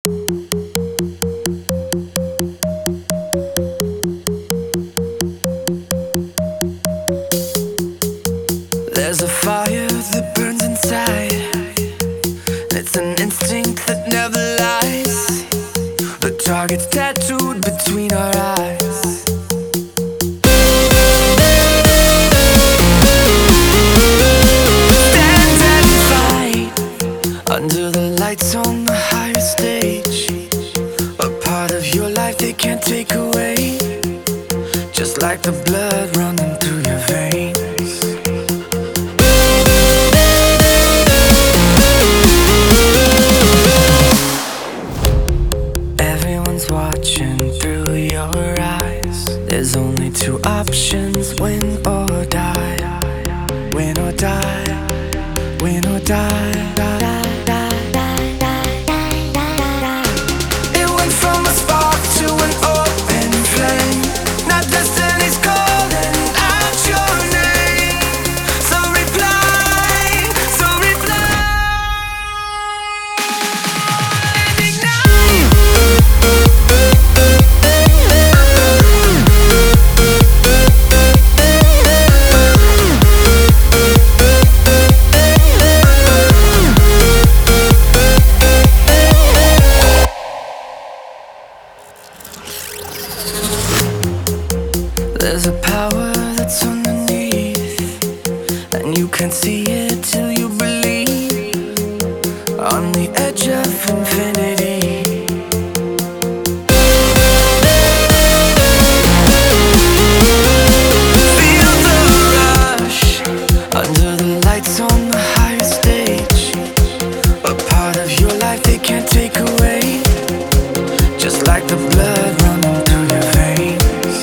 There's a fire that burns inside. It's an instinct that never lies. The target's tattooed between our eyes. Stand and fight under the lights on the higher stage. A part of your life they can't take away, just like the blood running through your veins. Watching through your eyes. There's only two options: win or die. Win or die. Win or die. It went from a spark to an open flame. Now destiny's calling out your name. So reply, so reply. There's a power that's underneath, and you can't see it till you believe. On the edge of infinity, feel the rush under the lights on the higher stage. A part of your life they can't take away, just like the blood running through your veins.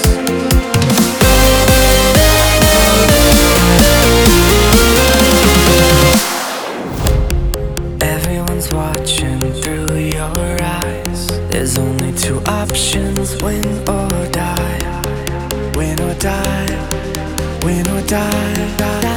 Everyone's watching through your eyes. There's only two options: win or die. Win or die. Win or die.